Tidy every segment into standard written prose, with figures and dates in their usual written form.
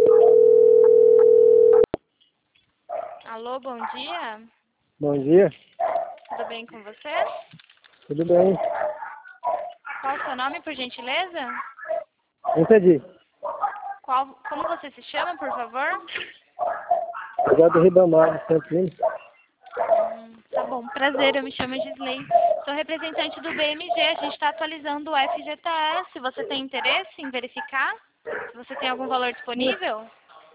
Alô, bom dia. Bom dia, Tudo bem com você? tudo bem? Qual o seu nome, por gentileza? Entendi. Como você se chama, por favor? Já do Ribamar, de Santos. Tá bom, prazer, eu me chamo Gisley. Sou representante do BMG, a gente está atualizando o FGTS. Você tem interesse em verificar se você tem algum valor disponível?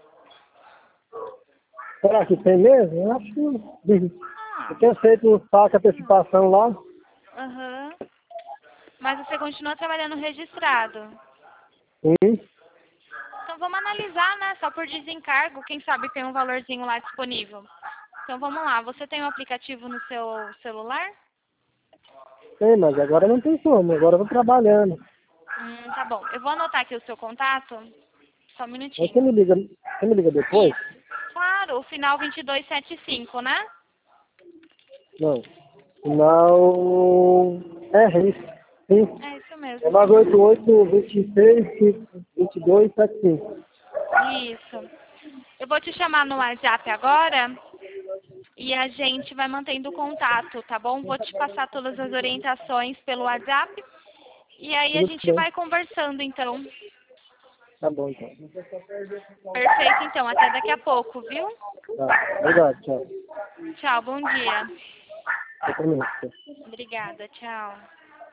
Será que tem mesmo? Eu acho que Ah, eu tenho feito um saco antecipação lá. aham. Mas você continua trabalhando registrado. Sim. Então vamos analisar, né? Só por desencargo, quem sabe tem um valorzinho lá disponível. Então vamos lá, você tem um aplicativo no seu celular? Tem, mas agora não tem como. Agora eu tô trabalhando. Tá bom. Eu vou anotar aqui o seu contato. Só um Aí minutinho. você me liga depois? Isso. Claro, o final 2275, né? Não. Final. É isso. Sim. É isso É mesmo. 988 26 22 75. Isso. Eu vou te chamar no WhatsApp agora e a gente vai mantendo contato, tá bom? Vou te passar todas as orientações pelo WhatsApp e aí a Tudo gente bem. vai conversando, então. Tá bom, então. Perfeito, então. Até daqui a pouco, viu? Tá. Obrigado, tchau. Tchau, bom dia. Até mais. Obrigada, tchau.